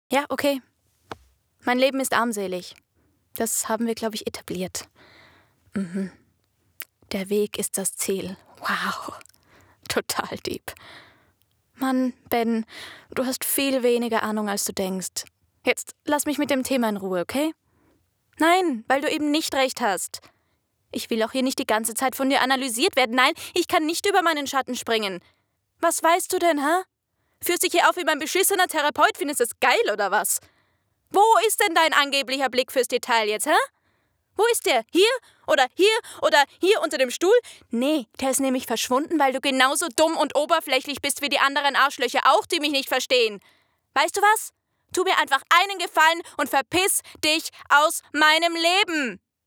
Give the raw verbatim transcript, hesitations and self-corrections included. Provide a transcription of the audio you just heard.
Ja, okay. Mein Leben ist armselig. Das haben wir, glaube ich, etabliert. Mhm. Der Weg ist das Ziel. Wow. Total deep. Mann, Ben, du hast viel weniger Ahnung, als du denkst. Jetzt lass mich mit dem Thema in Ruhe, okay? Nein, weil du eben nicht recht hast. Ich will auch hier nicht die ganze Zeit von dir analysiert werden. Nein, ich kann nicht über meinen Schatten springen. Was weißt du denn, hä? Führst dich hier auf wie mein beschissener Therapeut? Findest du es geil, oder was? Wo ist denn dein angeblicher Blick fürs Detail jetzt, hä? Wo ist der? Hier? Oder hier? Oder hier unter dem Stuhl? Nee, der ist nämlich verschwunden, weil du genauso dumm und oberflächlich bist wie die anderen Arschlöcher auch, die mich nicht verstehen. Weißt du was? Tu mir einfach einen Gefallen und verpiss dich aus meinem Leben.